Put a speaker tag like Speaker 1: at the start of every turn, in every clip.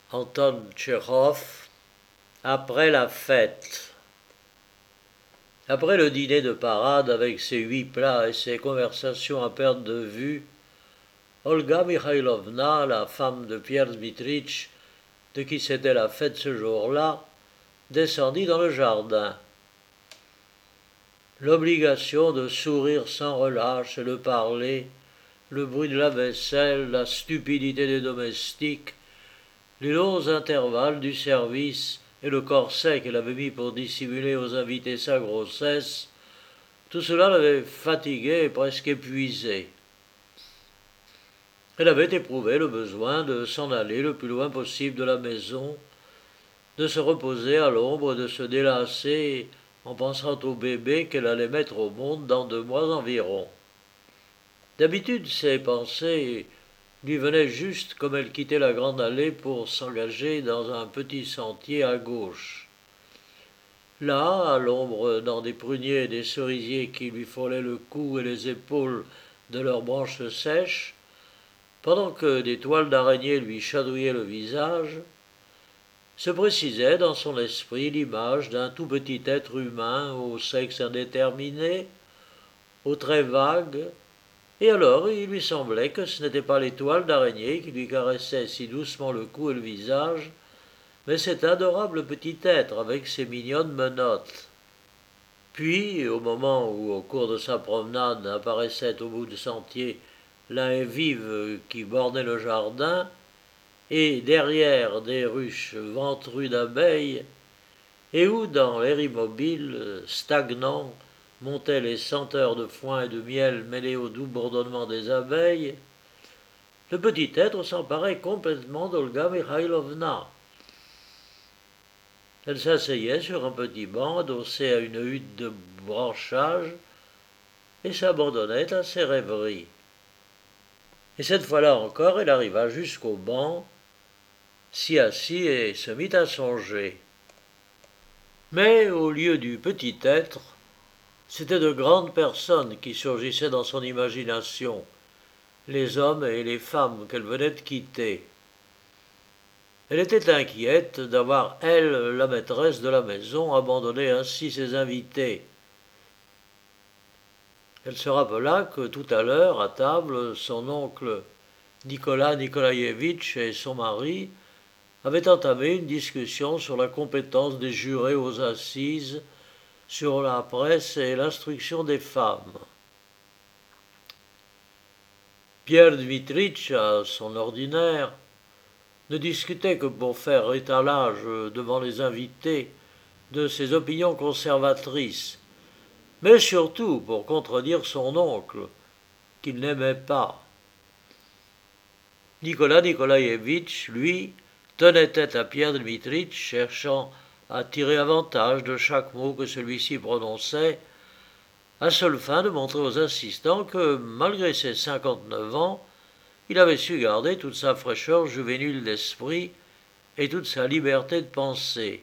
Speaker 1: Anton Tchekhov, après la fête. Après le dîner de parade avec ses 8 plats et ses conversations à perte de vue, Olga Mikhailovna, la femme de Pierre Dmitritch, de qui c'était la fête ce jour-là, descendit dans le jardin. L'obligation de sourire sans relâche et de parler, le bruit de la vaisselle, la stupidité des domestiques, les longs intervalles du service et le corset qu'elle avait mis pour dissimuler aux invités sa grossesse, tout cela l'avait fatiguée et presque épuisée. Elle avait éprouvé le besoin de s'en aller le plus loin possible de la maison, de se reposer à l'ombre, de se délasser en pensant au bébé qu'elle allait mettre au monde dans 2 mois environ. D'habitude, ces pensées lui venaient juste comme elle quittait la grande allée pour s'engager dans un petit sentier à gauche. Là, à l'ombre, dans des pruniers et des cerisiers qui lui frôlaient le cou et les épaules de leurs branches sèches, pendant que des toiles d'araignée lui chatouillaient le visage, se précisait dans son esprit l'image d'un tout petit être humain au sexe indéterminé, aux traits vagues, et alors il lui semblait que ce n'était pas les toiles d'araignée qui lui caressaient si doucement le cou et le visage, mais cet adorable petit être avec ses mignonnes menottes. Puis, au moment où, au cours de sa promenade, apparaissait au bout du sentier la haie vive qui bordait le jardin, et derrière des ruches ventrues d'abeilles, et où, dans l'air immobile, stagnant, montaient les senteurs de foin et de miel mêlées au doux bourdonnement des abeilles, le petit être s'emparait complètement d'Olga Mikhailovna. Elle s'asseyait sur un petit banc adossé à une hutte de branchage et s'abandonnait à ses rêveries. Et cette fois-là encore, elle arriva jusqu'au banc, s'y assit et se mit à songer. Mais au lieu du petit être, c'étaient de grandes personnes qui surgissaient dans son imagination, les hommes et les femmes qu'elle venait de quitter. Elle était inquiète d'avoir, elle, la maîtresse de la maison, abandonné ainsi ses invités. Elle se rappela que tout à l'heure, à table, son oncle Nicolas Nikolaïevitch et son mari avaient entamé une discussion sur la compétence des jurés aux assises, sur la presse et l'instruction des femmes. Pierre Dmitritch, à son ordinaire, ne discutait que pour faire étalage devant les invités de ses opinions conservatrices, mais surtout pour contredire son oncle, qu'il n'aimait pas. Nicolas Nikolaïevitch, lui, tenait tête à Pierre Dmitritch, cherchant à tirer avantage de chaque mot que celui-ci prononçait, à seule fin de montrer aux assistants que, malgré ses 59 ans, il avait su garder toute sa fraîcheur juvénile d'esprit et toute sa liberté de penser.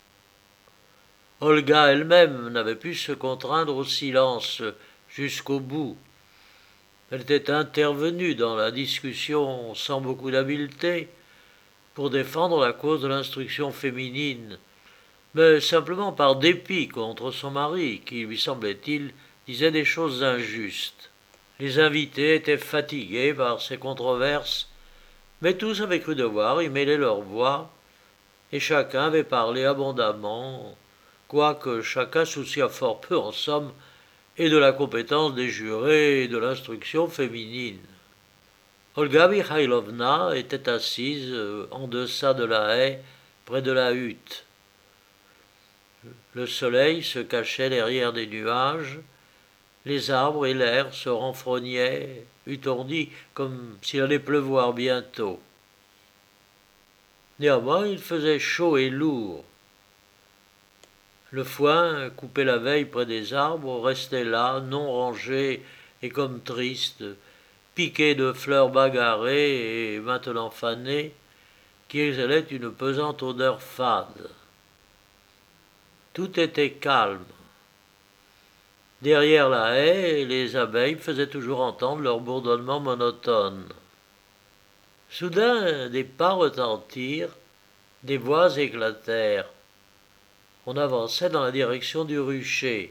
Speaker 1: Olga elle-même n'avait pu se contraindre au silence jusqu'au bout. Elle était intervenue dans la discussion sans beaucoup d'habileté pour défendre la cause de l'instruction féminine, mais simplement par dépit contre son mari, qui, lui semblait-il, disait des choses injustes. Les invités étaient fatigués par ces controverses, mais tous avaient cru devoir y mêler leur voix, et chacun avait parlé abondamment, quoique chacun souciât fort peu, en somme, et de la compétence des jurés et de l'instruction féminine. Olga Mikhailovna était assise en deçà de la haie, près de la hutte. Le soleil se cachait derrière des nuages, les arbres et l'air se renfrognaient, eût-on dit, comme s'il allait pleuvoir bientôt. Néanmoins, il faisait chaud et lourd. Le foin, coupé la veille près des arbres, restait là, non rangé et comme triste, piqué de fleurs bagarrées et maintenant fanées, qui exhalaient une pesante odeur fade. Tout était calme. Derrière la haie, les abeilles faisaient toujours entendre leur bourdonnement monotone. Soudain, des pas retentirent, Des voix éclatèrent. On avançait dans la direction du rucher.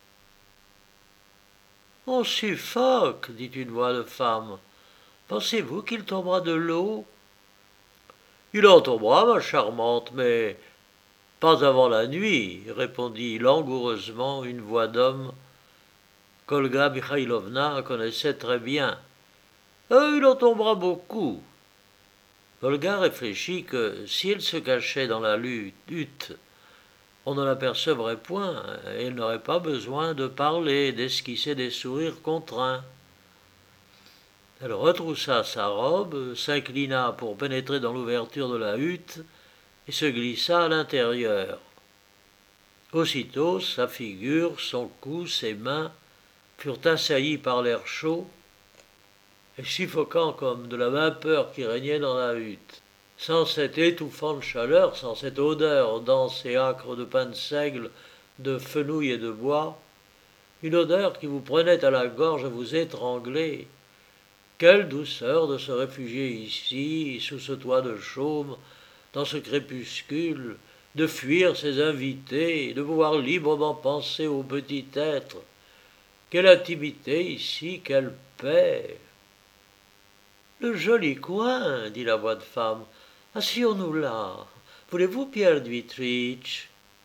Speaker 1: « On suffoque, dit une voix de femme. Pensez-vous qu'il tombera de l'eau ? Il en tombera, ma charmante, mais pas avant la nuit, répondit langoureusement une voix d'homme qu'Olga Mikhailovna connaissait très bien. Il en tombera beaucoup. Olga réfléchit que si elle se cachait dans la hutte, on ne l'apercevrait point, et elle n'aurait pas besoin de parler, d'esquisser des sourires contraints. Elle retroussa sa robe, s'inclina pour pénétrer dans l'ouverture de la hutte et se glissa à l'intérieur. Aussitôt, sa figure, son cou, ses mains furent assaillis par l'air chaud et suffocant comme de la vapeur qui régnait dans la hutte. Sans cette étouffante chaleur, sans cette odeur dense et âcre de pain de seigle, de fenouil et de bois, une odeur qui vous prenait à la gorge et vous étranglait. Quelle douceur de se réfugier ici, sous ce toit de chaume, dans ce crépuscule, de fuir ses invités, de pouvoir librement penser au petit être. Quelle intimité ici, quelle paix. Le joli coin, dit la voix de femme. Asseyons-nous là. Voulez-vous, Pierre Dmitritch ?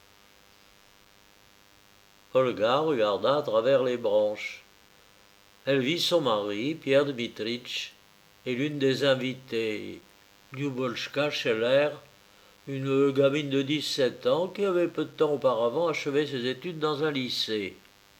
Speaker 1: Olga regarda à travers les branches. Elle vit son mari, Pierre Dmitritch, et l'une des invitées, Lyubochka Scheller, une gamine de 17 ans qui avait peu de temps auparavant achevé ses études dans un lycée.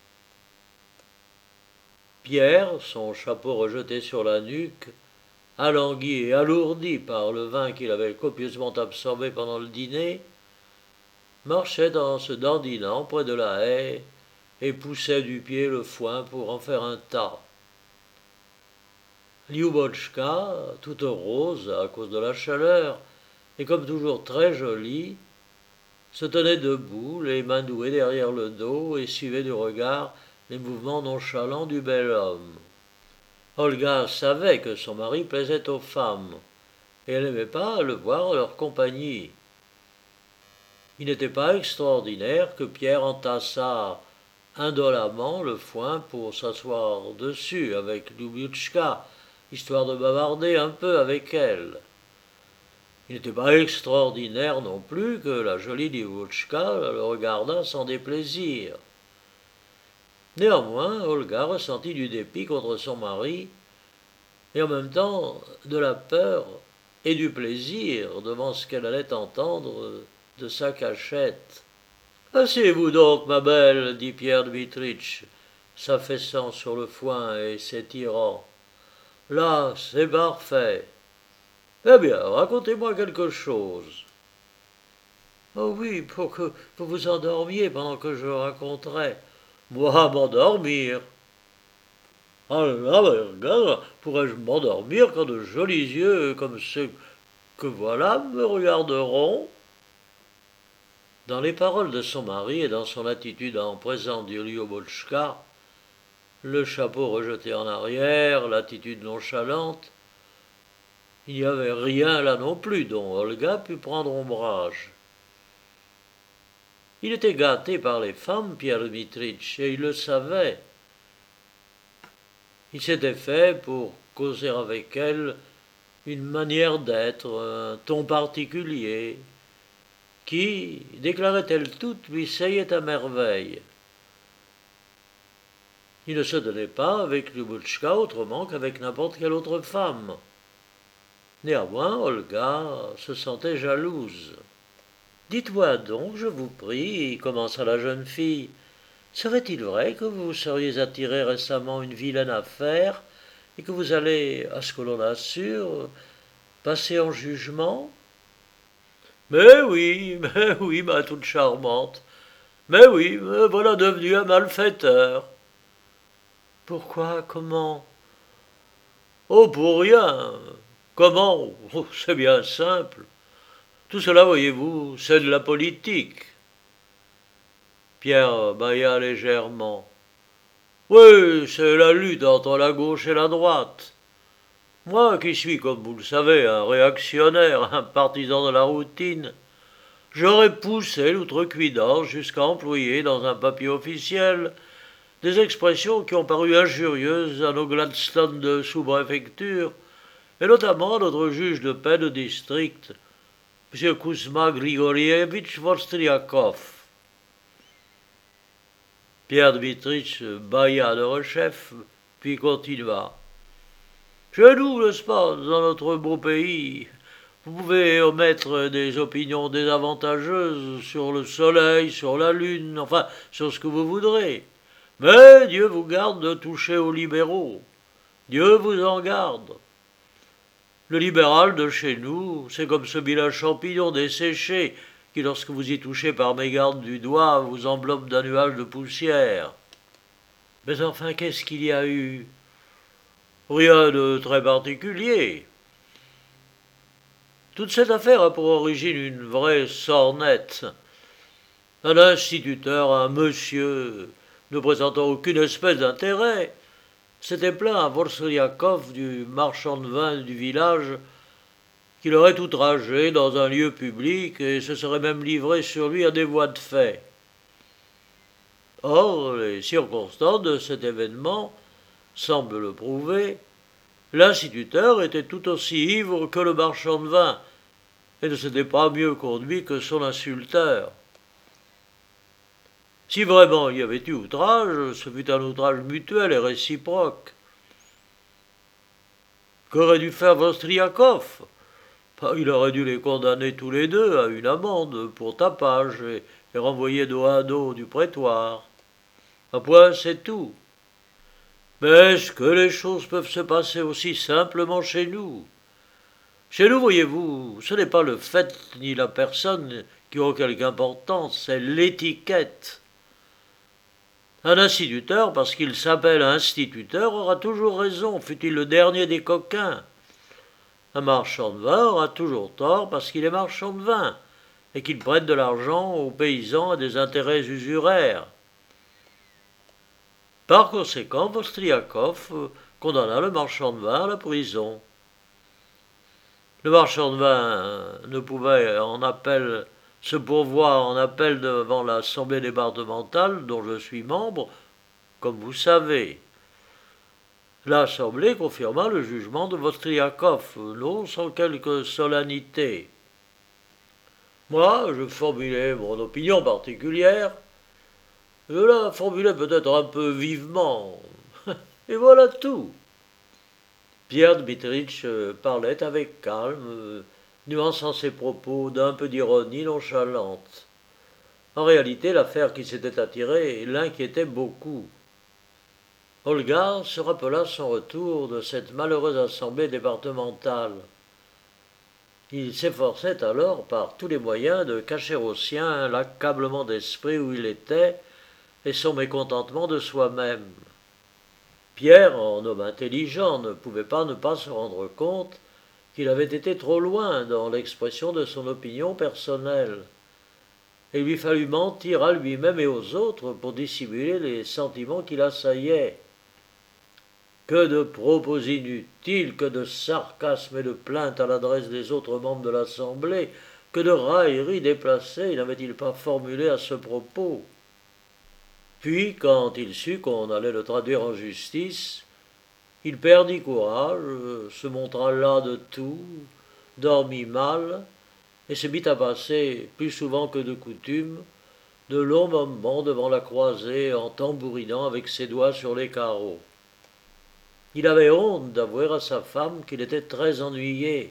Speaker 1: Pierre, son chapeau rejeté sur la nuque, alangui et alourdi par le vin qu'il avait copieusement absorbé pendant le dîner, marchait en se dandinant près de la haie et poussait du pied le foin pour en faire un tas. Lyubochka, toute rose à cause de la chaleur, et comme toujours très jolie, se tenait debout, les mains nouées derrière le dos, et suivait du regard les mouvements nonchalants du bel homme. Olga savait que son mari plaisait aux femmes, et elle n'aimait pas le voir à leur compagnie. Il n'était pas extraordinaire que Pierre entassât indolemment le foin pour s'asseoir dessus avec Lyubochka, histoire de bavarder un peu avec elle. Il n'était pas extraordinaire non plus que la jolie Lyubochka le regardât sans déplaisir. Néanmoins, Olga ressentit du dépit contre son mari, et en même temps de la peur et du plaisir devant ce qu'elle allait entendre de sa cachette. « Asseyez-vous donc, ma belle, dit Pierre Dmitritch, s'affaissant sur le foin et s'étirant. Là, c'est parfait. Eh bien, racontez-moi quelque chose. Oh oui, pour que vous vous endormiez pendant que je raconterai. Moi, m'endormir. Ah là, regarde, pourrais-je m'endormir quand de jolis yeux comme ceux que voilà me regarderont? Dans les paroles de son mari et dans son attitude en présence de Lyubochka, le chapeau rejeté en arrière, l'attitude nonchalante, il n'y avait rien là non plus dont Olga put prendre ombrage. Il était gâté par les femmes, Pierre Dmitritch, et il le savait. Il s'était fait, pour causer avec elles, une manière d'être, un ton particulier, qui, déclarait-elle toute, lui seyait à merveille. Il ne se donnait pas avec Lyubochka autrement qu'avec n'importe quelle autre femme. Néanmoins, Olga se sentait jalouse. « Dites-moi donc, je vous prie, commença la jeune fille, serait-il vrai que vous seriez attiré récemment une vilaine affaire et que vous allez, à ce que l'on assure, passer en jugement ?»« Mais oui, ma toute charmante. Mais oui, me voilà devenu un malfaiteur. » »« Pourquoi? Comment ? » ?»« Oh, pour rien. Comment? Oh, c'est bien simple. Tout cela, voyez-vous, c'est de la politique. » Pierre bâilla légèrement. « Oui, c'est la lutte entre la gauche et la droite. Moi qui suis, comme vous le savez, un réactionnaire, un partisan de la routine, j'aurais poussé l'outrecuidance jusqu'à employer dans un papier officiel des expressions qui ont paru injurieuses à nos Gladstone de sous-préfecture, et notamment à notre juge de paix de district, M. Kouzma Grigorievitch Vostriakov. Pierre Dmitrich bâilla de rechef, puis continua. Chez nous, n'est-ce pas, dans notre beau pays, vous pouvez omettre des opinions désavantageuses sur le soleil, sur la lune, enfin, sur ce que vous voudrez. Mais Dieu vous garde de toucher aux libéraux. Dieu vous en garde. Le libéral de chez nous, c'est comme ce vilain champignon desséché qui, lorsque vous y touchez par mégarde du doigt, vous enveloppe d'un nuage de poussière. Mais enfin, qu'est-ce qu'il y a eu? Rien de très particulier. Toute cette affaire a pour origine une vraie sornette. Un instituteur, un monsieur, ne présentant aucune espèce d'intérêt, s'était plaint à Vorsliakov, du marchand de vin du village, qu'il aurait outragé dans un lieu public et se serait même livré sur lui à des voies de fait. Or, les circonstances de cet événement semblent le prouver. L'instituteur était tout aussi ivre que le marchand de vin et ne s'était pas mieux conduit que son insulteur. Si vraiment il y avait eu outrage, ce fut un outrage mutuel et réciproque. Qu'aurait dû faire Vostriakov? Il aurait dû les condamner tous les deux à une amende pour tapage et les renvoyer dos à dos du prétoire. Un point, c'est tout. Mais est-ce que les choses peuvent se passer aussi simplement chez nous? Chez nous, voyez-vous, ce n'est pas le fait ni la personne qui ont quelque importance, c'est l'étiquette. Un instituteur, parce qu'il s'appelle instituteur, aura toujours raison, fût-il le dernier des coquins. Un marchand de vin aura toujours tort parce qu'il est marchand de vin et qu'il prête de l'argent aux paysans à des intérêts usuraires. Par conséquent, Vostriakov condamna le marchand de vin à la prison. Le marchand de vin ne pouvait en appel se pourvoir en appel devant l'Assemblée départementale dont je suis membre, comme vous savez. L'Assemblée confirma le jugement de Vostriakov, non sans quelque solennité. Moi, je formulais mon opinion particulière. Je la formulais peut-être un peu vivement. Et voilà tout. Pierre Dmitrich parlait avec calme, nuançant ses propos d'un peu d'ironie nonchalante. En réalité, l'affaire qui s'était attirée l'inquiétait beaucoup. Olga se rappela son retour de cette malheureuse assemblée départementale. Il s'efforçait alors par tous les moyens de cacher aux siens l'accablement d'esprit où il était et son mécontentement de soi-même. Pierre, en homme intelligent, ne pouvait pas ne pas se rendre compte qu'il avait été trop loin dans l'expression de son opinion personnelle. Et il lui fallut mentir à lui-même et aux autres pour dissimuler les sentiments qui l'assaillaient. Que de propos inutiles, que de sarcasmes et de plaintes à l'adresse des autres membres de l'Assemblée, que de railleries déplacées n'avait-il pas formulées à ce propos? Puis, quand il sut qu'on allait le traduire en justice, il perdit courage, se montra las de tout, dormit mal, et se mit à passer, plus souvent que de coutume, de longs moments devant la croisée en tambourinant avec ses doigts sur les carreaux. Il avait honte d'avouer à sa femme qu'il était très ennuyé,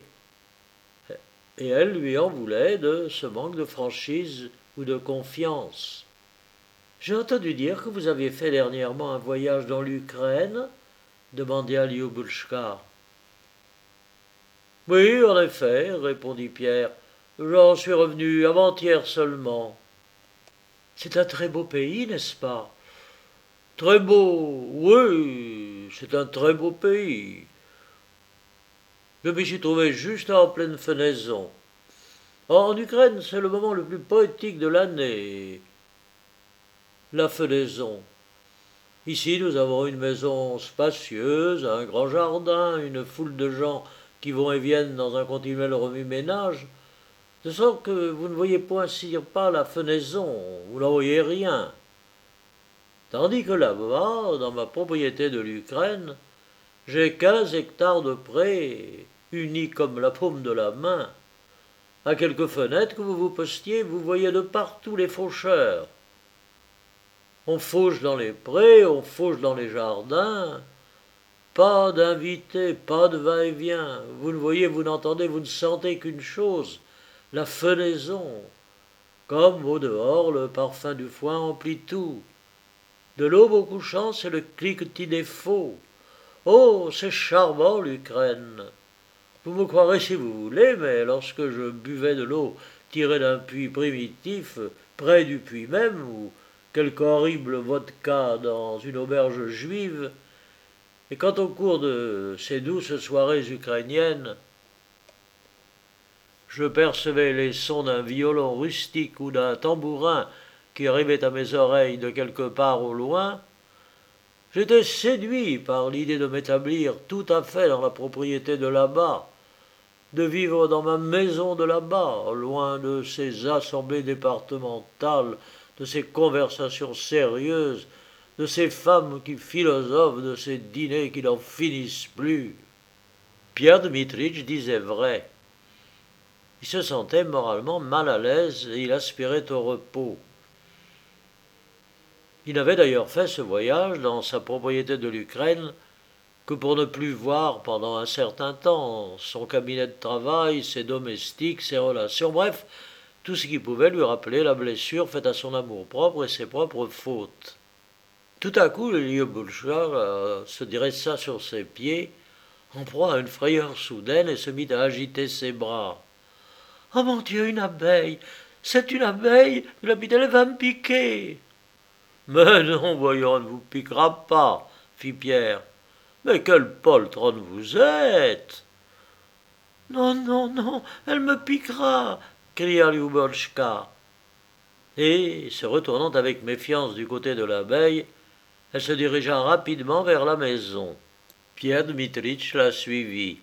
Speaker 1: et elle lui en voulait de ce manque de franchise ou de confiance. « J'ai entendu dire que vous aviez fait dernièrement un voyage dans l'Ukraine ?» demanda Lyubouchka. « Oui, en effet, répondit Pierre. J'en suis revenu avant-hier seulement. »« C'est un très beau pays, n'est-ce pas ?»« Très beau, oui, c'est un très beau pays. Je m'y suis trouvé juste en pleine fenaison. En Ukraine, c'est le moment le plus poétique de l'année, la fenaison. Ici, nous avons une maison spacieuse, un grand jardin, une foule de gens qui vont et viennent dans un continuel remue-ménage, de sorte que vous ne voyez point sire pas la fenaison, vous n'en voyez rien. Tandis que là-bas, dans ma propriété de l'Ukraine, j'ai 15 hectares de prés, unis comme la paume de la main. À quelques fenêtres que vous vous postiez, vous voyez de partout les faucheurs. On fauche dans les prés, on fauche dans les jardins. Pas d'invités, pas de va-et-vient. Vous ne voyez, vous n'entendez, vous ne sentez qu'une chose, la fenaison. Comme au dehors, le parfum du foin emplit tout. De l'aube au couchant, c'est le cliquetis des faux. Oh, c'est charmant l'Ukraine. Vous me croirez si vous voulez, mais lorsque je buvais de l'eau tirée d'un puits primitif, près du puits même, ou quelque horrible vodka dans une auberge juive, et quand au cours de ces douces soirées ukrainiennes, je percevais les sons d'un violon rustique ou d'un tambourin qui arrivait à mes oreilles de quelque part au loin, j'étais séduit par l'idée de m'établir tout à fait dans la propriété de là-bas, de vivre dans ma maison de là-bas, loin de ces assemblées départementales, de ces conversations sérieuses, de ces femmes qui philosophent, de ces dîners qui n'en finissent plus. Pierre Dmitritch disait vrai. Il se sentait moralement mal à l'aise et il aspirait au repos. Il avait d'ailleurs fait ce voyage dans sa propriété de l'Ukraine que pour ne plus voir pendant un certain temps son cabinet de travail, ses domestiques, ses relations, bref, tout ce qui pouvait lui rappeler la blessure faite à son amour-propre et ses propres fautes. Tout à coup, le Lyubozhka se dressa sur ses pieds, en proie à une frayeur soudaine, et se mit à agiter ses bras. « Oh mon Dieu, une abeille! C'est une abeille! Elle va me piquer !»« Mais non, voyons, elle ne vous piquera pas, » fit Pierre. « Mais quelle poltronne vous êtes !»« Non, non, non, elle me piquera !» cria Lyubozhka. Et, se retournant avec méfiance du côté de l'abeille, elle se dirigea rapidement vers la maison. Pierre Dmitritch la suivit.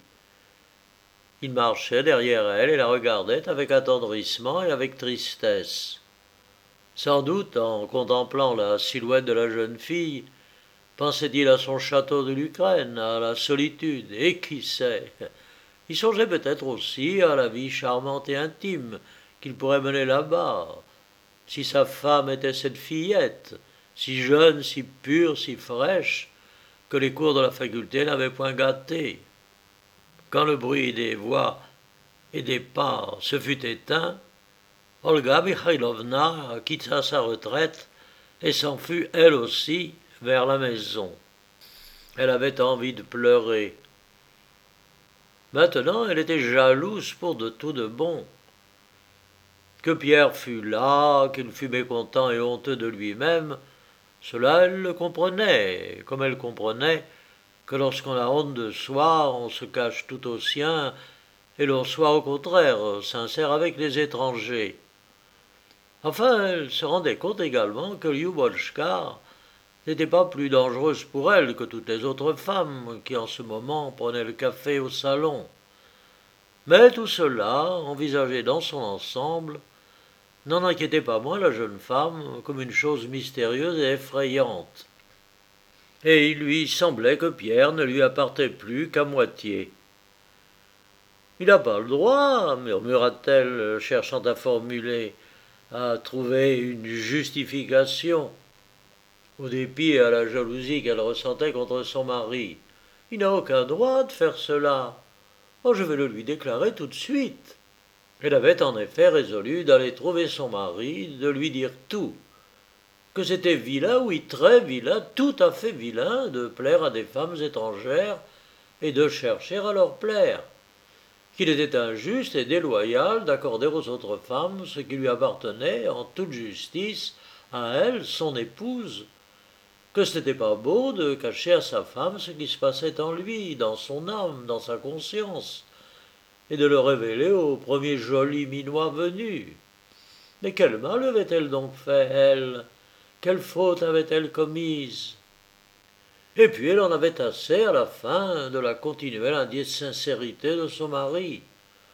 Speaker 1: Il marchait derrière elle et la regardait avec attendrissement et avec tristesse. Sans doute, en contemplant la silhouette de la jeune fille, pensait-il à son château de l'Ukraine, à la solitude, et qui sait, il songeait peut-être aussi à la vie charmante et intime qu'il pourrait mener là-bas, si sa femme était cette fillette, si jeune, si pure, si fraîche, que les cours de la faculté n'avaient point gâtée. Quand le bruit des voix et des pas se fut éteint, Olga Mikhailovna quitta sa retraite et s'en fut, elle aussi, vers la maison. Elle avait envie de pleurer. Maintenant, elle était jalouse pour de tout de bon. Que Pierre fût là, qu'il fût mécontent et honteux de lui-même, cela elle le comprenait, comme elle comprenait que lorsqu'on a honte de soi, on se cache tout au sien, et l'on soit au contraire sincère avec les étrangers. Enfin, elle se rendait compte également que Lyubozhka n'était pas plus dangereuse pour elle que toutes les autres femmes qui en ce moment prenaient le café au salon. Mais tout cela, envisagé dans son ensemble, n'en inquiétait pas moins la jeune femme comme une chose mystérieuse et effrayante. Et il lui semblait que Pierre ne lui appartenait plus qu'à moitié. « Il n'a pas le droit, murmura-t-elle, cherchant à formuler, à trouver une justification, au dépit et à la jalousie qu'elle ressentait contre son mari. Il n'a aucun droit de faire cela. Oh, je vais le lui déclarer tout de suite. » Elle avait en effet résolu d'aller trouver son mari, de lui dire tout, que c'était vilain, oui, très vilain, tout à fait vilain, de plaire à des femmes étrangères et de chercher à leur plaire, qu'il était injuste et déloyal d'accorder aux autres femmes ce qui lui appartenait en toute justice à elle, son épouse, que ce n'était pas beau de cacher à sa femme ce qui se passait en lui, dans son âme, dans sa conscience, et de le révéler au premier joli minois venu. Mais quel mal avait-elle donc fait, elle? Quelle faute avait-elle commise? Et puis elle en avait assez à la fin de la continuelle insincérité de son mari.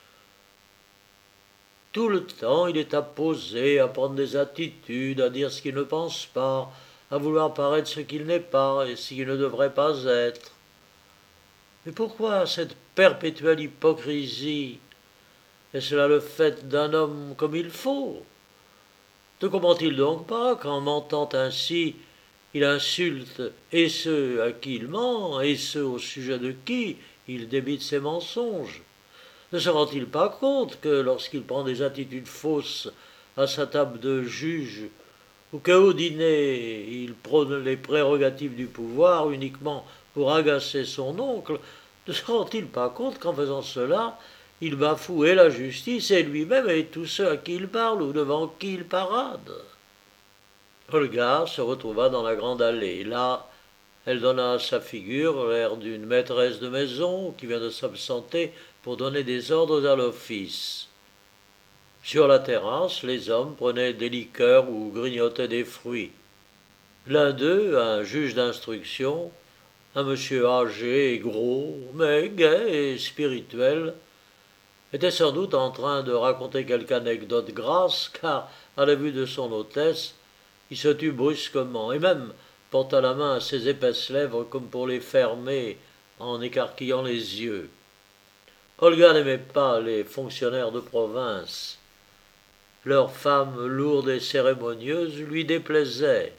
Speaker 1: Tout le temps, il est à poser, à prendre des attitudes, à dire ce qu'il ne pense pas, à vouloir paraître ce qu'il n'est pas et ce qu'il ne devrait pas être. Mais pourquoi cette perpétuelle hypocrisie? Est-ce là le fait d'un homme comme il faut? Ne comprend-il donc pas qu'en mentant ainsi, il insulte et ceux à qui il ment, et ceux au sujet de qui il débite ses mensonges? Ne se rend-il pas compte que lorsqu'il prend des attitudes fausses à sa table de juge, ou qu'au dîner il prône les prérogatives du pouvoir uniquement pour agacer son oncle, ne se rend-il pas compte qu'en faisant cela, il bafoue et la justice et lui-même et tous ceux à qui il parle ou devant qui il parade? Olga se retrouva dans la grande allée. Là, elle donna à sa figure l'air d'une maîtresse de maison qui vient de s'absenter pour donner des ordres à l'office. Sur la terrasse, les hommes prenaient des liqueurs ou grignotaient des fruits. L'un d'eux, un juge d'instruction, un monsieur âgé et gros, mais gai et spirituel, était sans doute en train de raconter quelque anecdote grasse, car, à la vue de son hôtesse, il se tut brusquement, et même porta la main à ses épaisses lèvres comme pour les fermer en écarquillant les yeux. Olga n'aimait pas les fonctionnaires de province. Leurs femmes lourdes et cérémonieuses lui déplaisaient.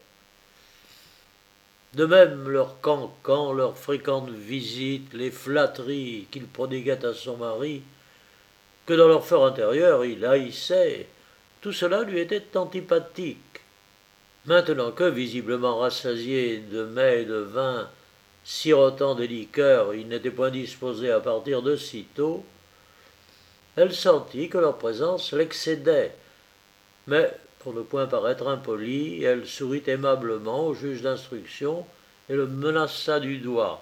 Speaker 1: De même, leurs cancans, leurs fréquentes visites, les flatteries qu'il prodiguait à son mari, que dans leur fort intérieur il haïssait, tout cela lui était antipathique. Maintenant que, visiblement rassasié de mets et de vin, sirotant des liqueurs, il n'était point disposé à partir de sitôt, elle sentit que leur présence l'excédait, mais, pour ne point paraître impolie, elle sourit aimablement au juge d'instruction et le menaça du doigt.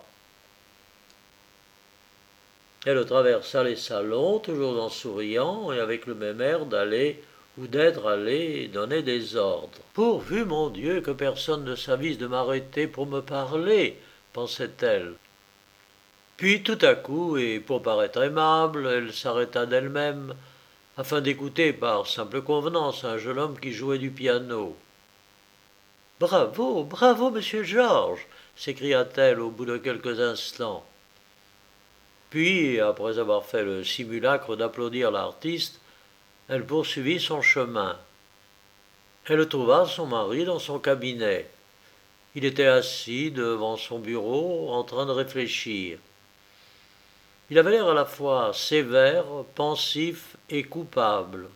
Speaker 1: Elle traversa les salons, toujours en souriant et avec le même air d'aller ou d'être allé donner des ordres. Pourvu, mon Dieu, que personne ne s'avise de m'arrêter pour me parler, pensait-elle. Puis tout à coup, et pour paraître aimable, elle s'arrêta d'elle-même, afin d'écouter par simple convenance un jeune homme qui jouait du piano. Bravo, bravo, monsieur Georges, s'écria-t-elle au bout de quelques instants. Puis, après avoir fait le simulacre d'applaudir l'artiste, elle poursuivit son chemin. Elle trouva son mari dans son cabinet. Il était assis devant son bureau, en train de réfléchir. Il avait l'air à la fois sévère, pensif et coupable.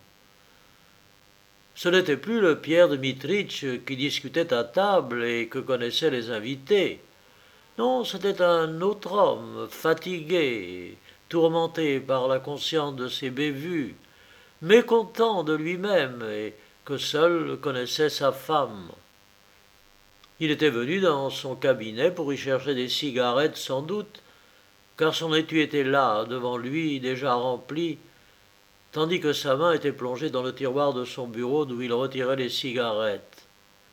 Speaker 1: Ce n'était plus le Pierre Dmitritch qui discutait à table et que connaissaient les invités. Non, c'était un autre homme, fatigué, tourmenté par la conscience de ses bévues, mécontent de lui-même et que seule connaissait sa femme. Il était venu dans son cabinet pour y chercher des cigarettes sans doute, car son étui était là, devant lui, déjà rempli, tandis que sa main était plongée dans le tiroir de son bureau d'où il retirait les cigarettes.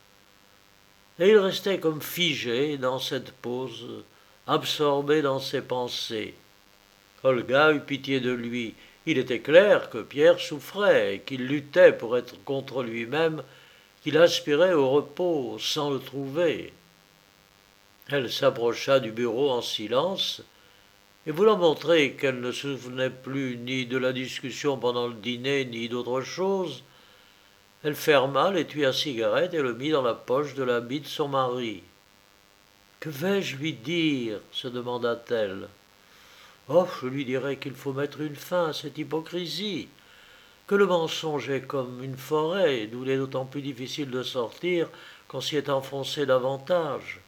Speaker 1: Et il restait comme figé dans cette pose, absorbé dans ses pensées. Olga eut pitié de lui. Il était clair que Pierre souffrait, qu'il luttait pour être contre lui-même, qu'il aspirait au repos sans le trouver. Elle s'approcha du bureau en silence, et voulant montrer qu'elle ne se souvenait plus ni de la discussion pendant le dîner, ni d'autre chose, elle ferma l'étui à cigarette et le mit dans la poche de l'habit de son mari. « Que vais-je lui dire ?» se demanda-t-elle. « Oh, je lui dirai qu'il faut mettre une fin à cette hypocrisie, que le mensonge est comme une forêt, d'où il est d'autant plus difficile de sortir qu'on s'y est enfoncé davantage.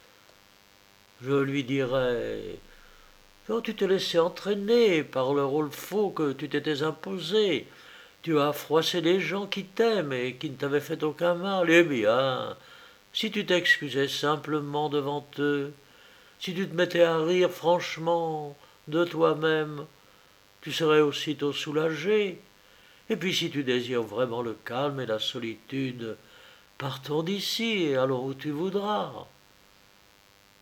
Speaker 1: Je lui dirai « Oh, tu t'es laissé entraîner par le rôle faux que tu t'étais imposé. Tu as froissé les gens qui t'aiment et qui ne t'avaient fait aucun mal. Eh bien, si tu t'excusais simplement devant eux, si tu te mettais à rire franchement de toi-même, tu serais aussitôt soulagé. Et puis si tu désires vraiment le calme et la solitude, partons d'ici et allons où tu voudras. »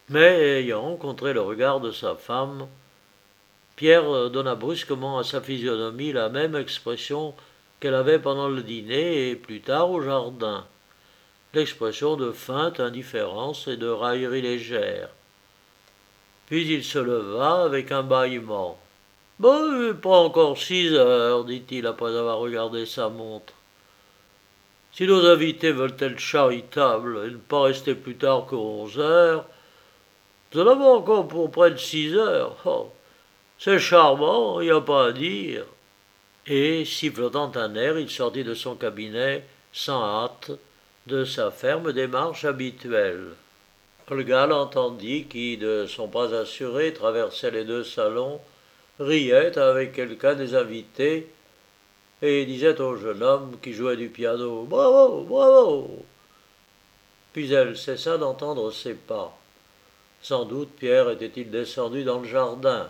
Speaker 1: Mais ayant rencontré le regard de sa femme, Pierre donna brusquement à sa physionomie la même expression qu'elle avait pendant le dîner et plus tard au jardin, l'expression de feinte indifférence et de raillerie légère. Puis il se leva avec un bâillement. Bon, pas encore 6 heures, dit-il après avoir regardé sa montre. Si nos invités veulent être charitables et ne pas rester plus tard que 11 heures, nous en avons encore pour près de 6 heures. Oh, c'est charmant, il n'y a pas à dire. Et, sifflotant un air, il sortit de son cabinet, sans hâte, de sa ferme démarche habituelle. Olga l'entendit qui, de son pas assuré, traversait les 2 salons, riait avec quelqu'un des invités et disait au jeune homme qui jouait du piano Bravo, bravo. Puis elle cessa d'entendre ses pas. Sans doute Pierre était-il descendu dans le jardin.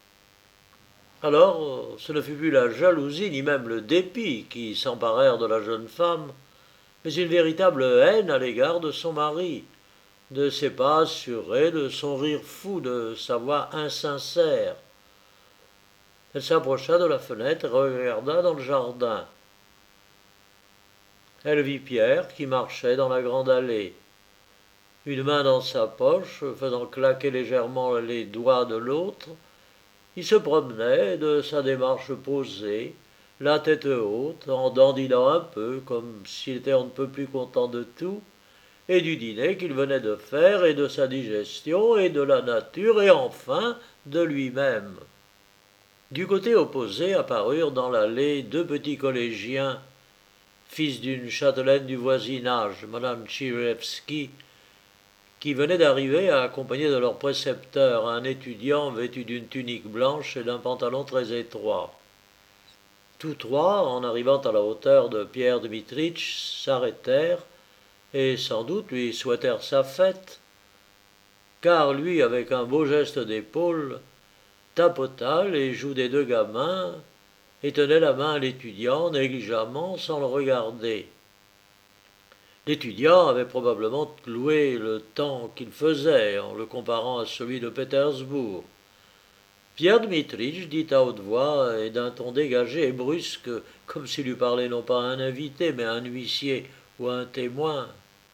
Speaker 1: Alors, ce ne fut plus la jalousie ni même le dépit qui s'emparèrent de la jeune femme, mais une véritable haine à l'égard de son mari, de ses pas assurés, de son rire fou, de sa voix insincère. Elle s'approcha de la fenêtre et regarda dans le jardin. Elle vit Pierre qui marchait dans la grande allée, une main dans sa poche, faisant claquer légèrement les doigts de l'autre. Il se promenait de sa démarche posée, la tête haute, en dandinant un peu, comme s'il était on ne peut plus content de tout, et du dîner qu'il venait de faire, et de sa digestion, et de la nature, et enfin de lui-même. Du côté opposé apparurent dans l'allée 2 petits collégiens, fils d'une châtelaine du voisinage, madame Tchirevski, qui venaient d'arriver accompagnés de leur précepteur, un étudiant vêtu d'une tunique blanche et d'un pantalon très étroit. Tous trois, en arrivant à la hauteur de Pierre Dmitritch, s'arrêtèrent et sans doute lui souhaitèrent sa fête, car lui, avec un beau geste d'épaule, tapota les joues des 2 gamins et tenait la main à l'étudiant négligemment sans le regarder. L'étudiant avait probablement loué le temps qu'il faisait en le comparant à celui de Pétersbourg. Pierre Dmitritch dit à haute voix et d'un ton dégagé et brusque, comme s'il eût parlé non pas à un invité, mais à un huissier ou à un témoin.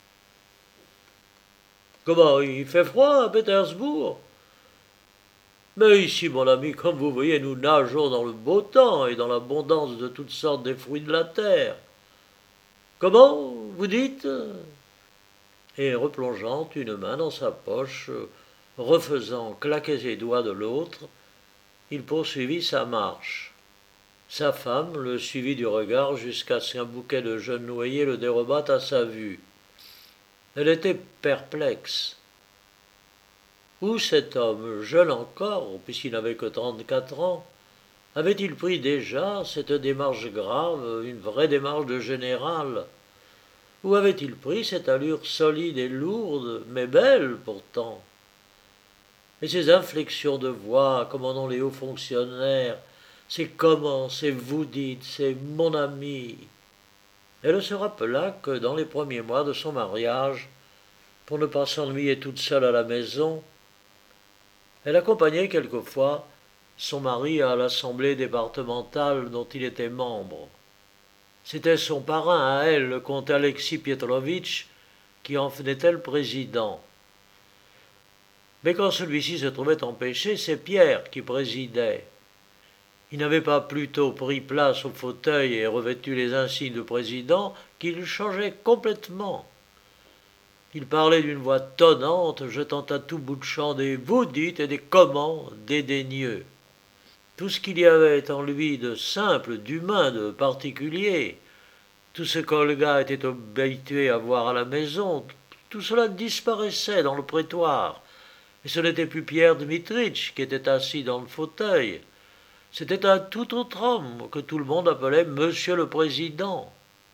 Speaker 1: Comment, il fait froid à Pétersbourg? Mais ici, mon ami, comme vous voyez, nous nageons dans le beau temps et dans l'abondance de toutes sortes des fruits de la terre. Comment, vous dites? Et replongeant une main dans sa poche, refaisant claquer ses doigts de l'autre, il poursuivit sa marche. Sa femme le suivit du regard jusqu'à ce qu'un bouquet de jeunes noyers le dérobât à sa vue. Elle était perplexe. Où cet homme, jeune encore, puisqu'il n'avait que 34 ans, avait-il pris déjà cette démarche grave, une vraie démarche de général? Où avait-il pris cette allure solide et lourde, mais belle pourtant? Et ces inflexions de voix, comme en ont les hauts fonctionnaires, ces comment, ces vous dites, ces mon ami. Elle se rappela que dans les premiers mois de son mariage, pour ne pas s'ennuyer toute seule à la maison, elle accompagnait quelquefois son mari à l'assemblée départementale dont il était membre. C'était son parrain à elle, le comte Alexis Pietrovitch, qui en était le président. Mais quand celui-ci se trouvait empêché, c'est Pierre qui présidait. Il n'avait pas plutôt pris place au fauteuil et revêtu les insignes de président qu'il changeait complètement. Il parlait d'une voix tonnante, jetant à tout bout de champ des vous dites et des comment dédaigneux. Tout ce qu'il y avait en lui de simple, d'humain, de particulier, tout ce qu'Olga était habituée à voir à la maison, tout cela disparaissait dans le prétoire. Et ce n'était plus Pierre Dmitritch qui était assis dans le fauteuil. C'était un tout autre homme que tout le monde appelait Monsieur le Président.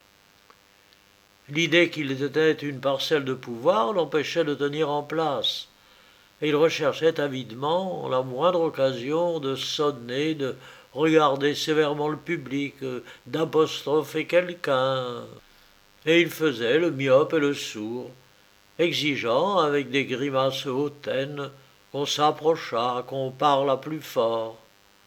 Speaker 1: L'idée qu'il était une parcelle de pouvoir l'empêchait de tenir en place, et il recherchait avidement la moindre occasion de sonner, de regarder sévèrement le public, d'apostropher quelqu'un. Et il faisait le myope et le sourd, exigeant avec des grimaces hautaines qu'on s'approchât, qu'on parlât plus fort.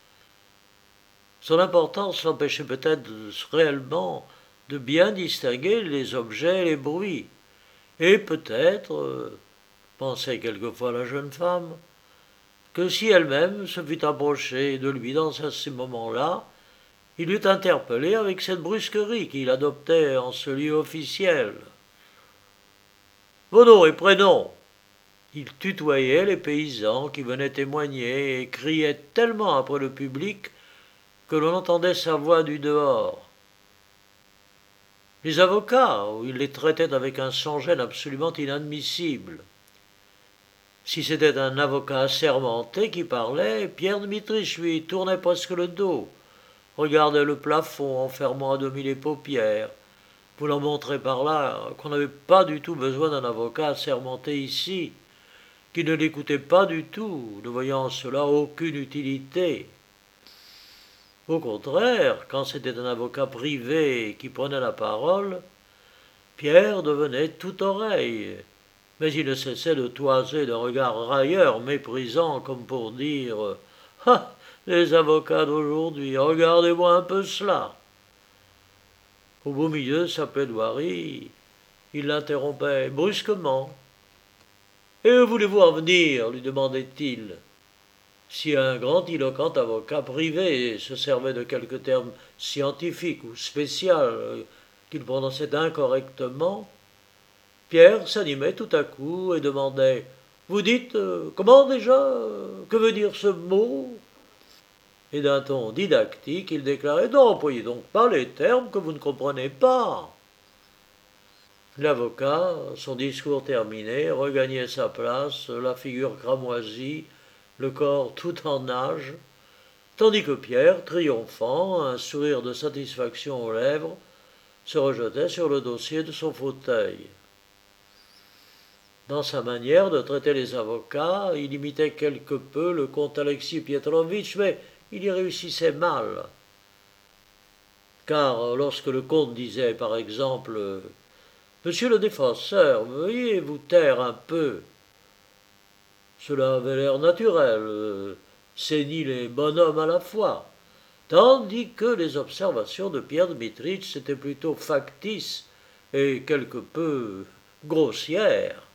Speaker 1: Son importance l'empêchait peut-être réellement de bien distinguer les objets et les bruits, et peut-être, pensait quelquefois la jeune femme, que si elle-même se fût approchée de lui dans ces moments-là, il l'eût interpellé avec cette brusquerie qu'il adoptait en ce lieu officiel. Vos noms et prénoms. Il tutoyait les paysans qui venaient témoigner et criait tellement après le public que l'on entendait sa voix du dehors. Les avocats, où il les traitait avec un sans-gêne absolument inadmissible. Si c'était un avocat assermenté qui parlait, Pierre Dmitrich lui tournait presque le dos, regardait le plafond en fermant à demi les paupières, voulant montrer par là qu'on n'avait pas du tout besoin d'un avocat assermenté ici, qui ne l'écoutait pas du tout, ne voyant en cela aucune utilité. Au contraire, quand c'était un avocat privé qui prenait la parole, Pierre devenait tout oreille, mais il ne cessait de toiser d'un regard railleur, méprisant, comme pour dire « Ah, les avocats d'aujourd'hui, regardez-moi un peu cela !» Au beau milieu de sa plaidoirie, il l'interrompait brusquement. « Et où voulez-vous en venir ?» lui demandait-il. Si un grandiloquent avocat privé se servait de quelque terme scientifique ou spécial qu'il prononçait incorrectement, Pierre s'animait tout à coup et demandait « Vous dites, comment déjà que veut dire ce mot ?» Et d'un ton didactique, il déclarait « N'employez donc pas les termes que vous ne comprenez pas !» L'avocat, son discours terminé, regagnait sa place, la figure cramoisie, le corps tout en nage, tandis que Pierre, triomphant, un sourire de satisfaction aux lèvres, se rejetait sur le dossier de son fauteuil. Dans sa manière de traiter les avocats, il imitait quelque peu le comte Alexis Pietrovitch, mais il y réussissait mal. Car lorsque le comte disait, par exemple, « Monsieur le défenseur, veuillez vous taire un peu », cela avait l'air naturel, ceignit les bonshommes à la fois, tandis que les observations de Pierre Dmitrich étaient plutôt factices et quelque peu grossières.